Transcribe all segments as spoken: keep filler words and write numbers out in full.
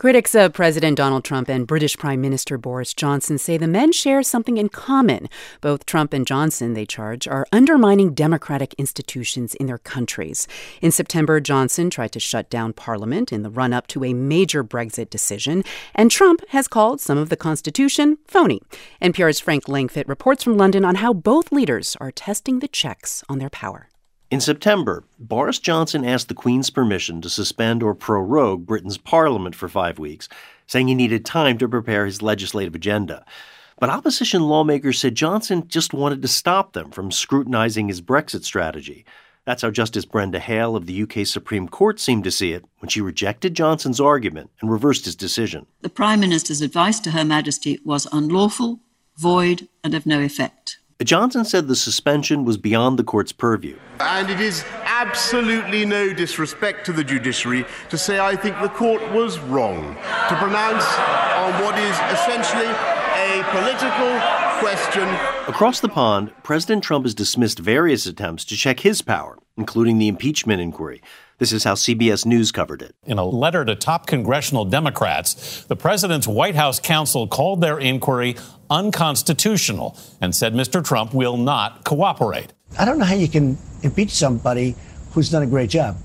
Critics of President Donald Trump and British Prime Minister Boris Johnson say the men share something in common. Both Trump and Johnson, they charge, are undermining democratic institutions in their countries. In September, Johnson tried to shut down Parliament in the run-up to a major Brexit decision, and Trump has called some of the Constitution phony. N P R's Frank Langfitt reports from London on how both leaders are testing the checks on their power. In September, Boris Johnson asked the Queen's permission to suspend or prorogue Britain's Parliament for five weeks, saying he needed time to prepare his legislative agenda. But opposition lawmakers said Johnson just wanted to stop them from scrutinizing his Brexit strategy. That's how Justice Brenda Hale of the U K Supreme Court seemed to see it when she rejected Johnson's argument and reversed his decision. The Prime Minister's advice to Her Majesty was unlawful, void, and of no effect. Johnson said the suspension was beyond the court's purview. And it is absolutely no disrespect to the judiciary to say I think the court was wrong to pronounce on what is essentially a political question. Across the pond, President Trump has dismissed various attempts to check his power, including the impeachment inquiry. This is how C B S News covered it. In a letter to top congressional Democrats, the president's White House counsel called their inquiry unconstitutional and said Mister Trump will not cooperate. I don't know how you can impeach somebody who's done a great job.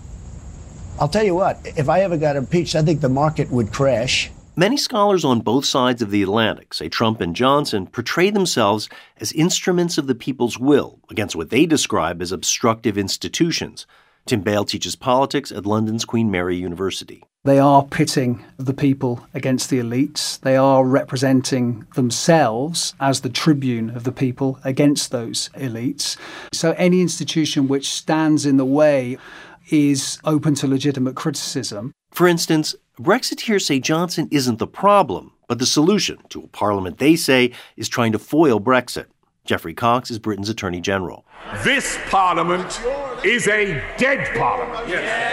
I'll tell you what, if I ever got impeached, I think the market would crash. Many scholars on both sides of the Atlantic say Trump and Johnson portray themselves as instruments of the people's will against what they describe as obstructive institutions. Tim Bale teaches politics at London's Queen Mary University. They are pitting the people against the elites. They are representing themselves as the tribune of the people against those elites. So any institution which stands in the way is open to legitimate criticism. For instance, Brexiteers say Johnson isn't the problem, but the solution to a parliament they say is trying to foil Brexit. Geoffrey Cox is Britain's Attorney General. This Parliament is a dead Parliament.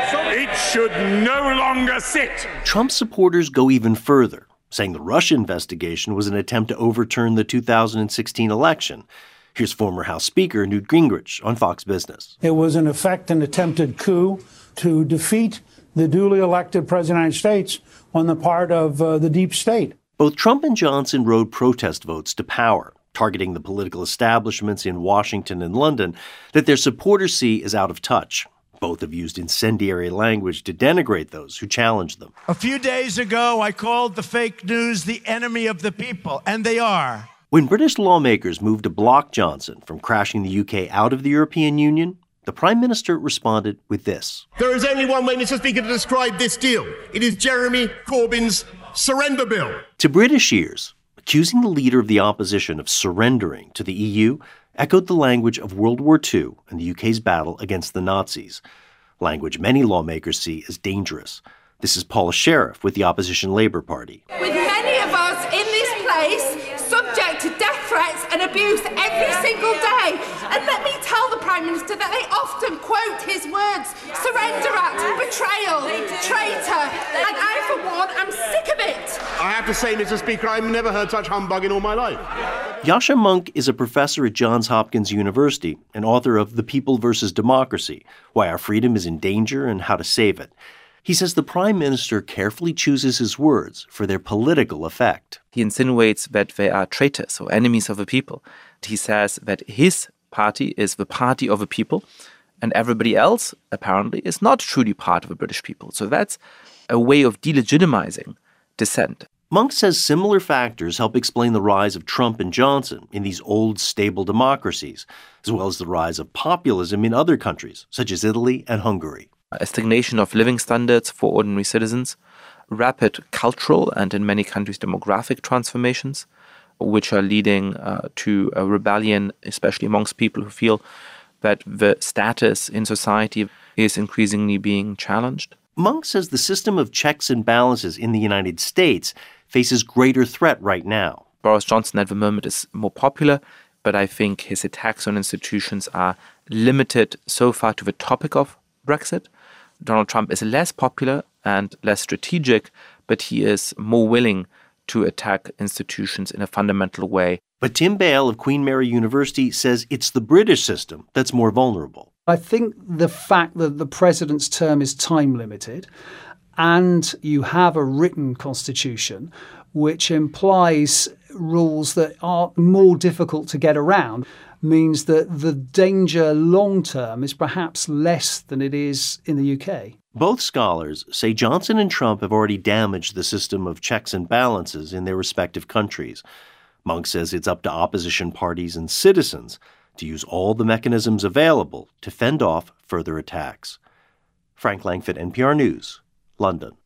It should no longer sit. Trump supporters go even further, saying the Russia investigation was an attempt to overturn the two thousand sixteen election. Here's former House Speaker Newt Gingrich on Fox Business. It was, in effect, an attempted coup to defeat the duly elected President of the United States on the part of uh, the deep state. Both Trump and Johnson rode protest votes to power, targeting the political establishments in Washington and London that their supporters see as out of touch. Both have used incendiary language to denigrate those who challenge them. A few days ago, I called the fake news the enemy of the people, and they are. When British lawmakers moved to block Johnson from crashing the U K out of the European Union, the Prime Minister responded with this. There is only one way, Mister Speaker, to describe this deal. It is Jeremy Corbyn's surrender bill. To British ears, accusing the leader of the opposition of surrendering to the E U echoed the language of World War Two and the U K's battle against the Nazis, language many lawmakers see as dangerous. This is Paula Sheriff with the opposition Labour Party. With many of us in this place subject to death threats and abuse every single day, and let me tell the Prime Minister that they often quote his words, surrender act, betrayal, traitor, and I for one am sick of it. I have to say, Mister Speaker, I've never heard such humbug in all my life. Yascha Mounk is a professor at Johns Hopkins University and author of The People versus Democracy, Why Our Freedom is in Danger and How to Save It. He says the Prime Minister carefully chooses his words for their political effect. He insinuates that they are traitors or enemies of the people. He says that his party is the party of the people, and everybody else, apparently, is not truly part of the British people. So that's a way of delegitimizing dissent. Mounk says similar factors help explain the rise of Trump and Johnson in these old, stable democracies, as well as the rise of populism in other countries, such as Italy and Hungary. A stagnation of living standards for ordinary citizens, rapid cultural and, in many countries, demographic transformations, which are leading uh, to a rebellion, especially amongst people who feel that the status in society is increasingly being challenged. Mounk says the system of checks and balances in the United States faces greater threat right now. Boris Johnson at the moment is more popular, but I think his attacks on institutions are limited so far to the topic of Brexit. Donald Trump is less popular and less strategic, but he is more willing to attack institutions in a fundamental way. But Tim Bale of Queen Mary University says it's the British system that's more vulnerable. I think the fact that the president's term is time limited and you have a written constitution, which implies rules that are more difficult to get around, means that the danger long term is perhaps less than it is in the U K. Both scholars say Johnson and Trump have already damaged the system of checks and balances in their respective countries. Monk says it's up to opposition parties and citizens to use all the mechanisms available to fend off further attacks. Frank Langfitt, N P R News, London.